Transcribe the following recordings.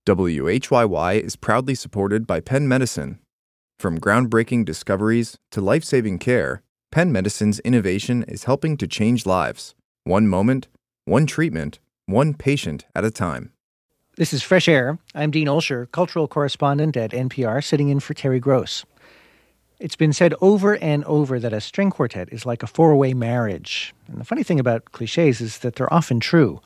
WHYY is proudly supported by Penn Medicine. From groundbreaking discoveries to life-saving care, Penn Medicine's innovation is helping to change lives. One moment, one treatment, one patient at a time. This is Fresh Air. I'm Dean Olsher, cultural correspondent at NPR, sitting in for Terry Gross. It's been said over and over that a string quartet is like a four-way marriage. And the funny thing about cliches is that they're often true.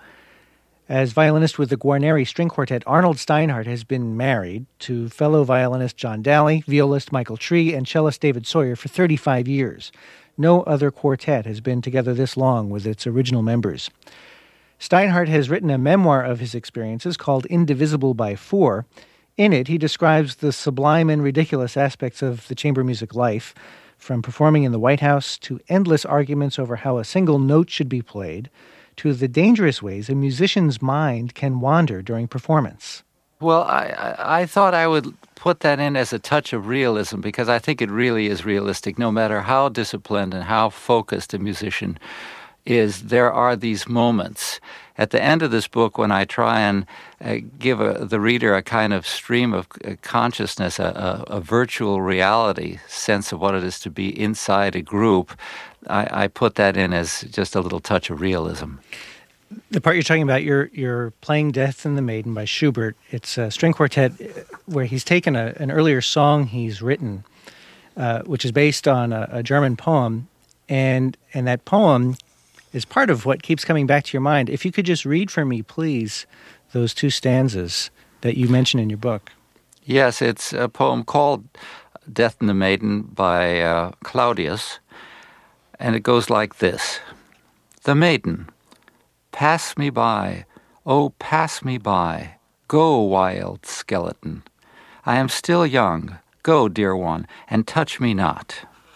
As violinist with the Guarneri String Quartet, Arnold Steinhardt has been married to fellow violinist John Daly, violist Michael Tree, and cellist David Sawyer for 35 years. No other quartet has been together this long with its original members. Steinhardt has written a memoir of his experiences called Indivisible by Four. In it, he describes the sublime and ridiculous aspects of the chamber music life, from performing in the White House to endless arguments over how a single note should be played, to the dangerous ways a musician's mind can wander during performance. Well, I thought I would put that in as a touch of realism because I think it really is realistic. No matter how disciplined and how focused a musician is, there are these moments. At the end of this book, when I try and give the reader a kind of stream of consciousness, a virtual reality sense of what it is to be inside a group, I put that in as just a little touch of realism. The part you're talking about, you're playing Death and the Maiden by Schubert. It's a string quartet where he's taken an earlier song he's written, which is based on a German poem, and that poem is part of what keeps coming back to your mind. If you could just read for me, please, those two stanzas that you mention in your book. Yes, it's a poem called Death and the Maiden by Claudius, and it goes like this. The Maiden, pass me by, oh, pass me by, go, wild skeleton. I am still young, go, dear one, and touch me not.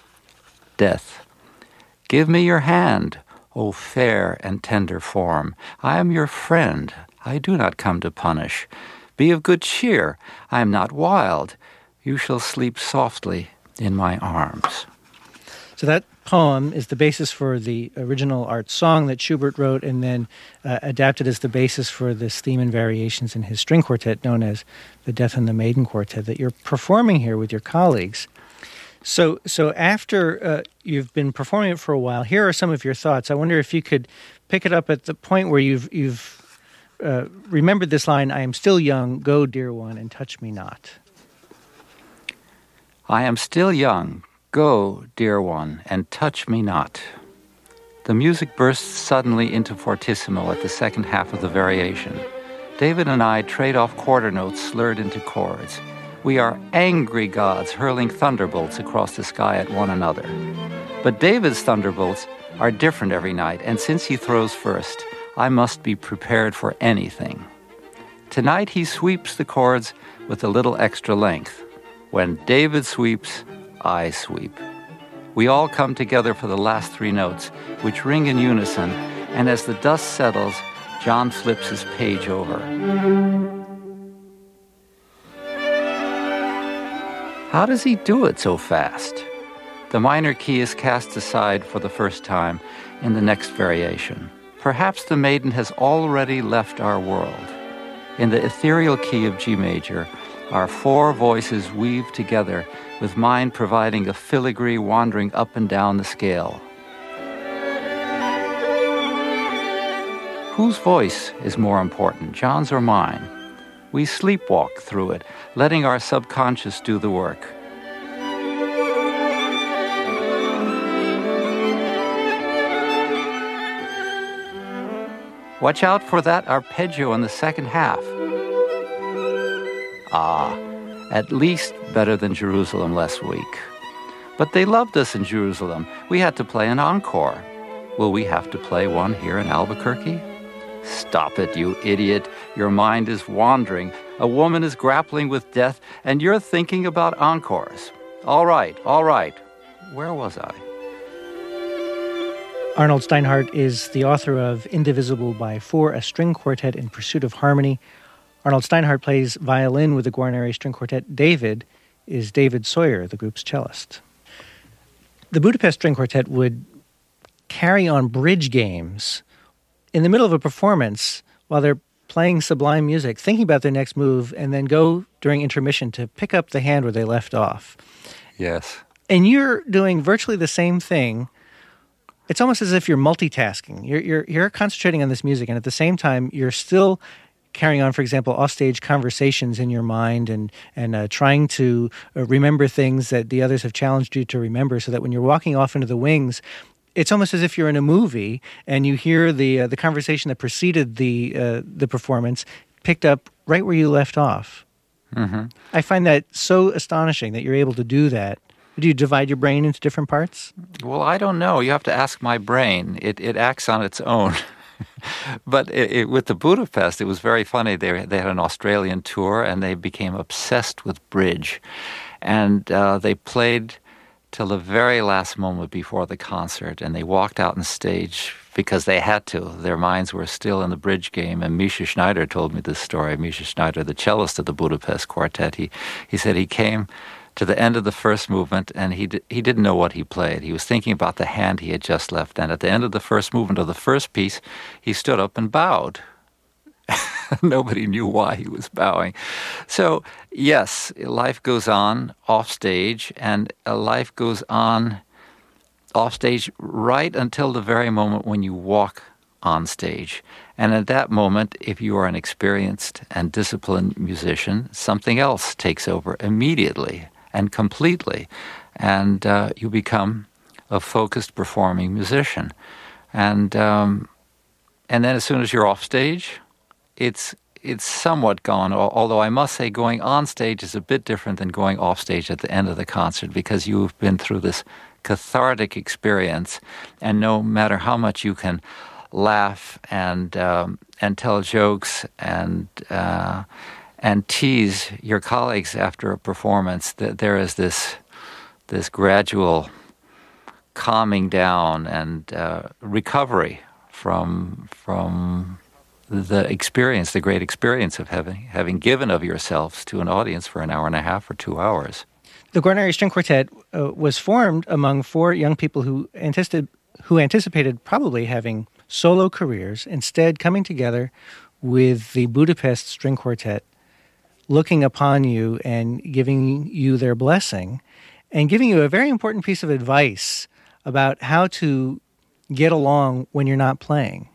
Death, give me your hand, O fair and tender form, I am your friend, I do not come to punish. Be of good cheer, I am not wild, you shall sleep softly in my arms. So that poem is the basis for the original art song that Schubert wrote and then adapted as the basis for this theme and variations in his string quartet known as the Death and the Maiden Quartet that you're performing here with your colleagues. So after you've been performing it for a while, here are some of your thoughts. I wonder if you could pick it up at the point where you've remembered this line, I am still young, go, dear one, and touch me not. I am still young, go, dear one, and touch me not. The music bursts suddenly into fortissimo at the second half of the variation. David and I trade off quarter notes slurred into chords. We are angry gods hurling thunderbolts across the sky at one another. But David's thunderbolts are different every night, and since he throws first, I must be prepared for anything. Tonight he sweeps the chords with a little extra length. When David sweeps, I sweep. We all come together for the last three notes, which ring in unison, and as the dust settles, John flips his page over. How does he do it so fast? The minor key is cast aside for the first time in the next variation. Perhaps the maiden has already left our world. In the ethereal key of G major, our four voices weave together, with mine providing a filigree wandering up and down the scale. Whose voice is more important, John's or mine? We sleepwalk through it, letting our subconscious do the work. Watch out for that arpeggio in the second half. At least better than Jerusalem last week. But they loved us in Jerusalem. We had to play an encore. Will we have to play one here in Albuquerque? Stop it, you idiot. Your mind is wandering. A woman is grappling with death, and you're thinking about encores. All right. Where was I? Arnold Steinhardt is the author of Indivisible by Four, a string quartet in pursuit of harmony. Arnold Steinhardt plays violin with the Guarneri String Quartet. David is David Sawyer, the group's cellist. The Budapest String Quartet would carry on bridge games in the middle of a performance while they're playing sublime music, thinking about their next move, and then go during intermission to pick up the hand where they left off. Yes. And you're doing virtually the same thing. It's almost as if you're multitasking. You're concentrating on this music, and at the same time, you're still carrying on, for example, offstage conversations in your mind and trying to remember things that the others have challenged you to remember, so that when you're walking off into the wings, it's almost as if you're in a movie and you hear the conversation that preceded the performance picked up right where you left off. Mm-hmm. I find that so astonishing that you're able to do that. Do you divide your brain into different parts? Well, I don't know. You have to ask my brain. It acts on its own. But with the Budapest, it was very funny. They had an Australian tour, and they became obsessed with bridge. And they played till the very last moment before the concert, and they walked out on stage because they had to. Their minds were still in the bridge game. And Misha Schneider told me this story. Misha Schneider, the cellist of the Budapest Quartet, he said he came to the end of the first movement, and he didn't know what he played. He was thinking about the hand he had just left. And at the end of the first movement of the first piece, he stood up and bowed. Nobody knew why he was bowing. So, yes, life goes on off stage, and life goes on off stage right until the very moment when you walk on stage. And at that moment, if you are an experienced and disciplined musician, something else takes over immediately and completely, and you become a focused performing musician. And then as soon as you're off stage, it's somewhat gone, although I must say going on stage is a bit different than going off stage at the end of the concert, because you've been through this cathartic experience, and no matter how much you can laugh and tell jokes and tease your colleagues after a performance, that there is this gradual calming down and recovery from the experience, the great experience of having given of yourselves to an audience for an hour and a half or 2 hours. The Guarneri String Quartet was formed among 4 young people who anticipated probably having solo careers, instead coming together with the Budapest String Quartet, looking upon you and giving you their blessing, and giving you a very important piece of advice about how to get along when you're not playing.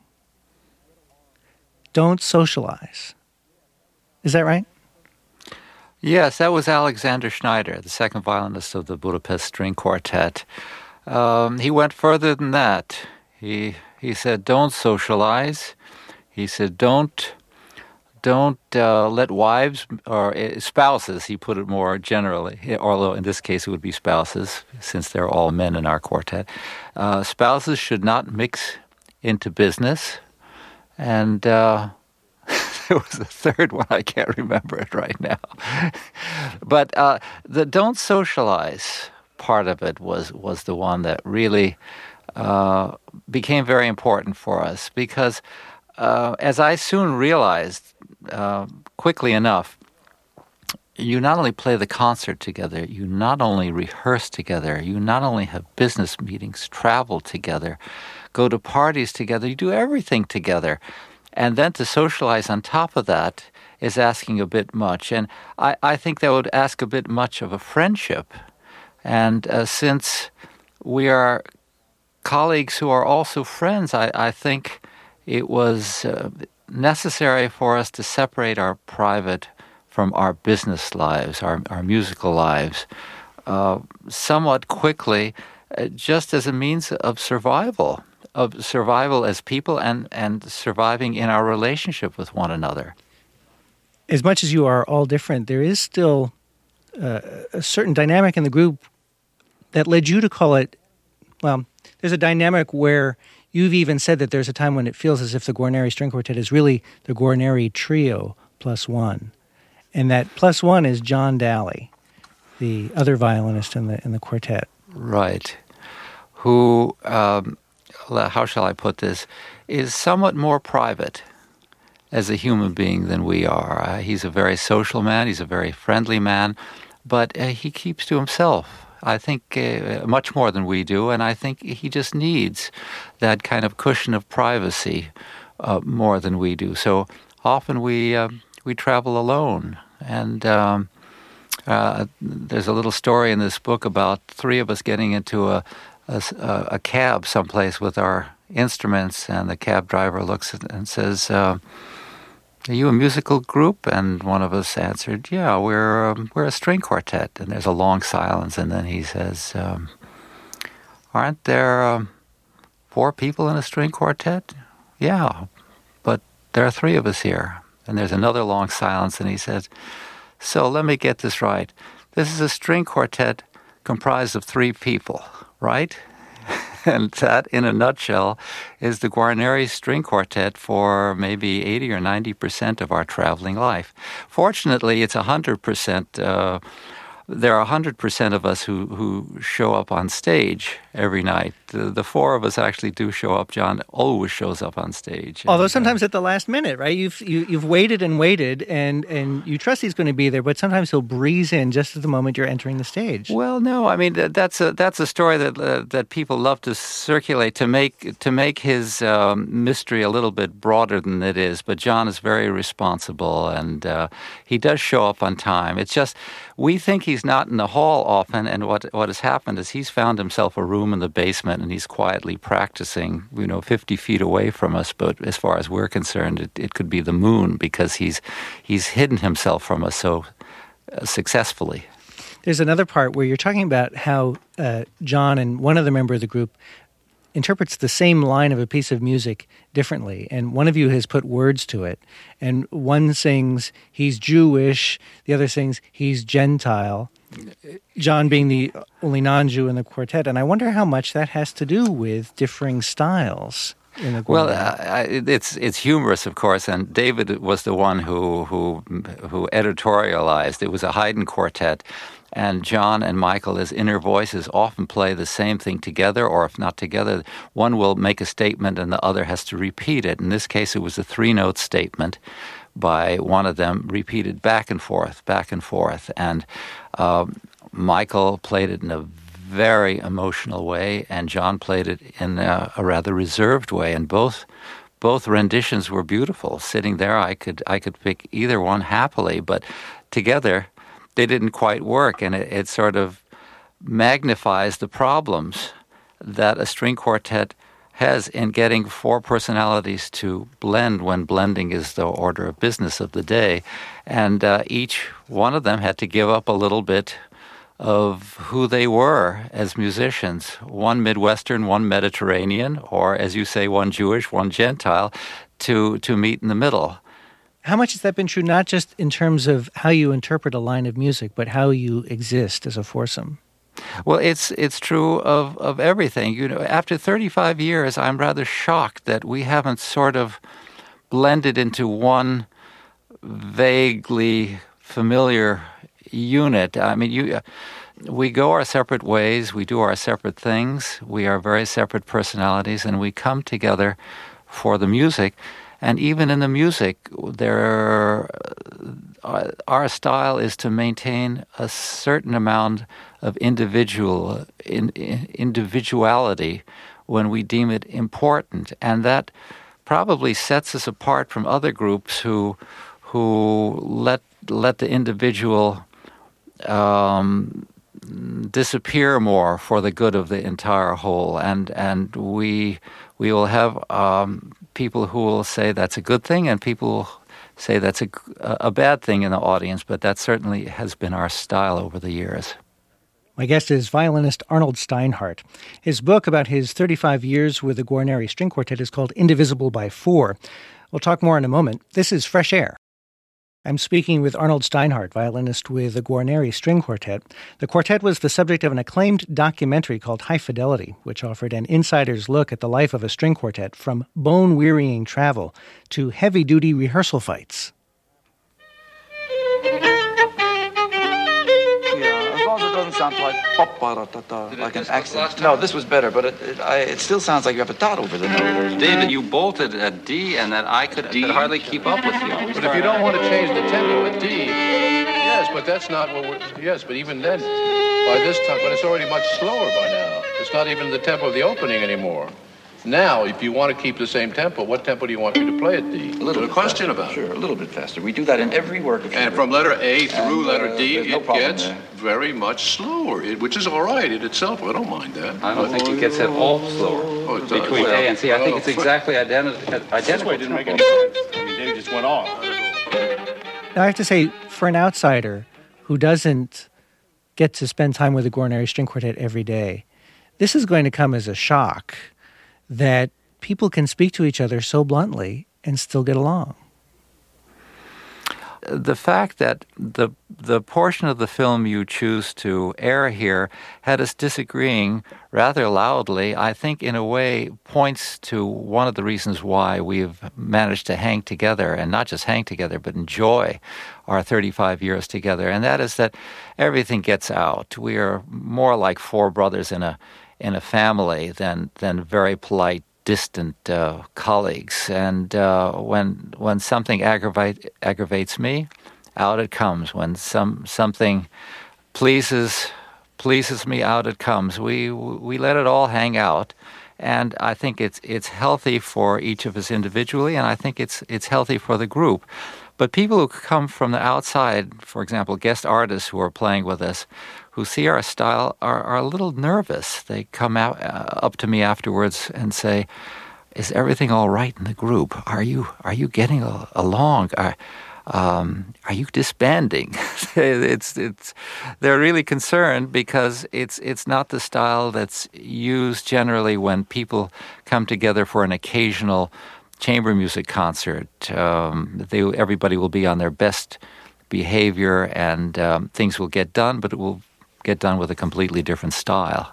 Don't socialize. Is that right? Yes, that was Alexander Schneider, the second violinist of the Budapest String Quartet. He went further than that. He said, don't socialize. He said, don't let wives or spouses, he put it more generally, although in this case it would be spouses, since they're all men in our quartet. Spouses should not mix into business. And there was a third one, I can't remember it right now. But the don't socialize part of it was the one that really became very important for us, because as I soon realized quickly enough, you not only play the concert together, you not only rehearse together, you not only have business meetings, travel together, go to parties together, you do everything together. And then to socialize on top of that is asking a bit much. And I think that would ask a bit much of a friendship. And since we are colleagues who are also friends, I think it was necessary for us to separate our private from our business lives, our musical lives, somewhat quickly, just as a means of survival as people and surviving in our relationship with one another. As much as you are all different, there is still a certain dynamic in the group that led you to call it, well, there's a dynamic where you've even said that there's a time when it feels as if the Guarneri String Quartet is really the Guarneri Trio plus one. And that plus one is John Daly, the other violinist in the quartet. Right. Who, how shall I put this, is somewhat more private as a human being than we are. He's a very social man, he's a very friendly man, but he keeps to himself, I think, much more than we do, and I think he just needs that kind of cushion of privacy more than we do. So often we travel alone. And there's a little story in this book about three of us getting into a cab someplace with our instruments, and the cab driver looks and says, "Are you a musical group?" And one of us answered, "Yeah, we're a string quartet." And there's a long silence, and then he says, "Aren't there 4 people in a string quartet?" "Yeah, but there are 3 of us here." And there's another long silence, and he says, "So let me get this right. This is a string quartet comprised of 3 people, right?" And that, in a nutshell, is the Guarneri String Quartet for maybe 80 or 90% of our traveling life. Fortunately, it's 100%. There are 100% of us who show up on stage every night. The 4 of us actually do show up. John always shows up on stage. Although sometimes at the last minute, right? You've waited and waited, and you trust he's going to be there, but sometimes he'll breeze in just at the moment you're entering the stage. Well, no, I mean that's a story that people love to circulate to make his mystery a little bit broader than it is. But John is very responsible, and he does show up on time. It's just we think he's not in the hall often, and what has happened is he's found himself a room in the basement, and he's quietly practicing, 50 feet away from us. But as far as we're concerned, it could be the moon, because he's hidden himself from us so successfully. There's another part where you're talking about how John and one other member of the group interprets the same line of a piece of music differently, and one of you has put words to it, and one sings he's Jewish, the other sings he's Gentile, John being the only non-Jew in the quartet. And I wonder how much that has to do with differing styles in the quartet. Well, it's humorous, of course, and David was the one who editorialized. It was a Haydn quartet, and John and Michael, as inner voices, often play the same thing together, or if not together, one will make a statement and the other has to repeat it. In this case, it was a 3-note statement by one of them, repeated back and forth, and Michael played it in a very emotional way, and John played it in a rather reserved way, and both renditions were beautiful. Sitting there, I could pick either one happily, but together they didn't quite work, and it sort of magnifies the problems that a string quartet has in getting 4 personalities to blend when blending is the order of business of the day. And each one of them had to give up a little bit of who they were as musicians. One Midwestern, one Mediterranean, or as you say, one Jewish, one Gentile, to meet in the middle. How much has that been true, not just in terms of how you interpret a line of music, but how you exist as a foursome? Well, it's true of everything. After 35 years, I'm rather shocked that we haven't sort of blended into one vaguely familiar unit. I mean, we go our separate ways, we do our separate things, we are very separate personalities, and we come together for the music. And even in the music, our style is to maintain a certain amount of individuality when we deem it important, and that probably sets us apart from other groups who let the individual disappear more for the good of the entire whole. And we will have people who will say that's a good thing, and people will say that's a bad thing in the audience, but that certainly has been our style over the years. My guest is violinist Arnold Steinhardt. His book about his 35 years with the Guarneri String Quartet is called Indivisible by Four. We'll talk more in a moment. This is Fresh Air. I'm speaking with Arnold Steinhardt, violinist with the Guarneri String Quartet. The quartet was the subject of an acclaimed documentary called High Fidelity, which offered an insider's look at the life of a string quartet, from bone-wearying travel to heavy-duty rehearsal fights. Sounds like like an accent. No, this was better, but it still sounds like you have a dot over the note. David, you bolted a D, and then I could hardly keep up with you. But if you don't want to change the tempo at D, yes, but that's not what we're... Yes, but even then, by this time, but it's already much slower by now. It's not even the tempo of the opening anymore. Now, if you want to keep the same tempo, what tempo do you want me to play at D? A little bit question faster. about it. Sure, a little bit faster. We do that in every work of And from letter A through letter D, there's no it problem gets there. very much slower, which is all right in itself. I don't mind that. I don't think it gets at all slower. Oh, it does. Between A and C, I think it's exactly identical. This way didn't make any sense. I mean, Dave just went off. Now, I have to say, for an outsider who doesn't get to spend time with the Guarneri String Quartet every day, this is going to come as a shock that people can speak to each other so bluntly and still get along. The fact that the portion of the film you choose to air here had us disagreeing rather loudly, I think in a way points to one of the reasons why we've managed to hang together, and not just hang together, but enjoy our 35 years together. And that is that everything gets out. We are more like four brothers in a family than very polite, distant colleagues. And when something aggravates me, out it comes. When something pleases me, out it comes. We let it all hang out, and I think it's healthy for each of us individually, and I think it's healthy for the group. But people who come from the outside, for example, guest artists who are playing with us, who see our style are a little nervous. They come out up to me afterwards and say, "Is everything all right in the group? Are you getting along? Are you disbanding?" They're really concerned because it's not the style that's used generally when people come together for an occasional chamber music concert. Everybody will be on their best behavior, and things will get done, but it will get done with a completely different style.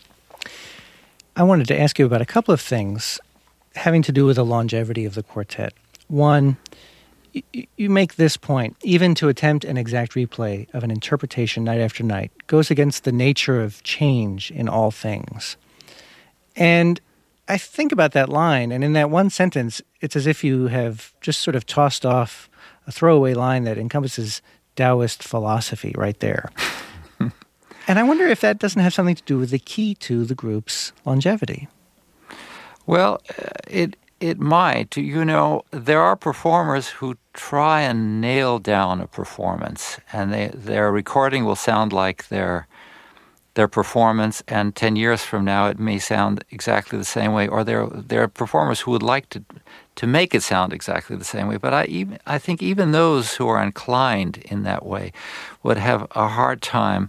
I wanted to ask you about a couple of things having to do with the longevity of the quartet. One, you make this point: even to attempt an exact replay of an interpretation night after night goes against the nature of change in all things. And I think about that line, and in that one sentence, it's as if you have just sort of tossed off a throwaway line that encompasses Taoist philosophy right there. And I wonder if that doesn't have something to do with the key to the group's longevity. Well, it might. You know, there are performers who try and nail down a performance, and their recording will sound like their performance, and 10 years from now it may sound exactly the same way. Or there are performers who would like to make it sound exactly the same way. But I think even those who are inclined in that way would have a hard time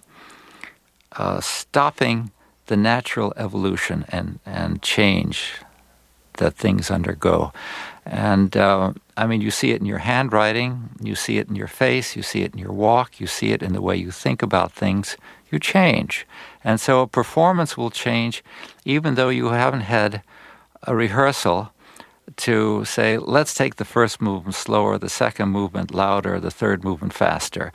stopping the natural evolution and change that things undergo. And I mean, you see it in your handwriting, you see it in your face, you see it in your walk, you see it in the way you think about things. You change. And so a performance will change even though you haven't had a rehearsal to say, let's take the first movement slower, the second movement louder, the third movement faster.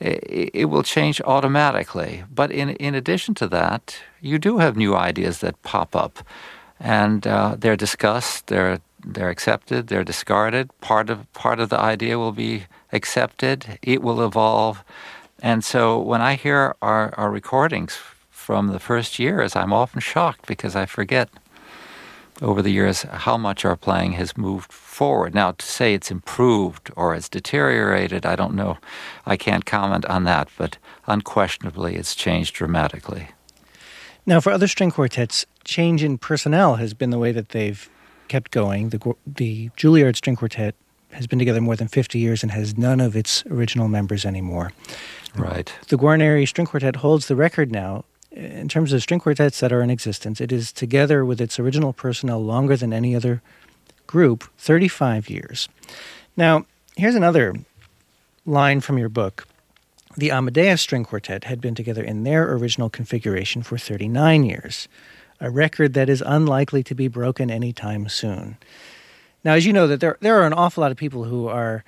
It will change automatically. But in addition to that, you do have new ideas that pop up. And they're discussed, they're accepted, they're discarded. Part of the idea will be accepted. It will evolve. And so when I hear our recordings from the first years, I'm often shocked because I forget over the years how much our playing has moved forward. Now, to say it's improved or it's deteriorated, I don't know. I can't comment on that, but unquestionably it's changed dramatically. Now, for other string quartets, change in personnel has been the way that they've kept going. The Juilliard String Quartet has been together more than 50 years and has none of its original members anymore. Right. The Guarneri String Quartet holds the record now. In terms of string quartets that are in existence, it is together with its original personnel longer than any other group, 35 years. Now, here's another line from your book. The Amadeus String Quartet had been together in their original configuration for 39 years, a record that is unlikely to be broken anytime soon. Now, as you know, that there are an awful lot of people who are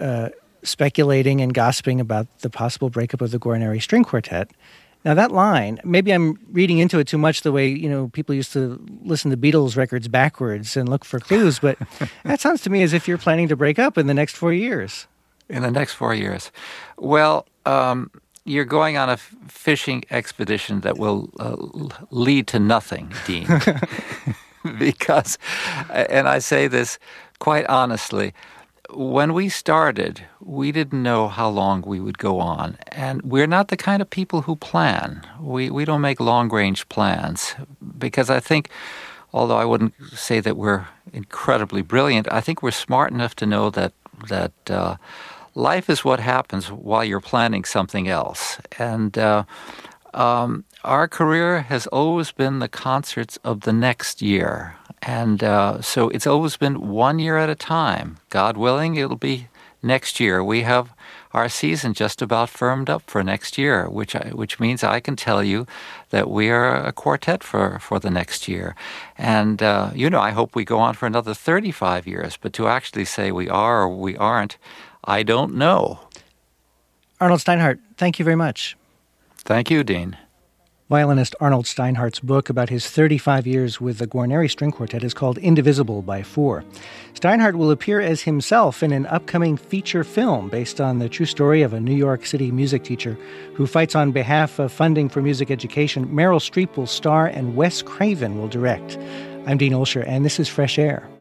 speculating and gossiping about the possible breakup of the Guarneri String Quartet. Now, that line, maybe I'm reading into it too much the way, people used to listen to Beatles records backwards and look for clues, but that sounds to me as if you're planning to break up in the next 4 years. In the next 4 years. Well, you're going on a fishing expedition that will lead to nothing, Dean. because, and I say this quite honestly, when we started, we didn't know how long we would go on. And we're not the kind of people who plan. We don't make long-range plans because I think, although I wouldn't say that we're incredibly brilliant, I think we're smart enough to know that life is what happens while you're planning something else. And our career has always been the concerts of the next year. And so it's always been 1 year at a time. God willing, it'll be next year. We have our season just about firmed up for next year, which means I can tell you that we are a quartet for the next year. And, I hope we go on for another 35 years. But to actually say we are or we aren't, I don't know. Arnold Steinhardt, thank you very much. Thank you, Dean. Violinist Arnold Steinhardt's book about his 35 years with the Guarneri String Quartet is called Indivisible by Four. Steinhardt will appear as himself in an upcoming feature film based on the true story of a New York City music teacher who fights on behalf of funding for music education. Meryl Streep will star and Wes Craven will direct. I'm Dean Olsher, and this is Fresh Air.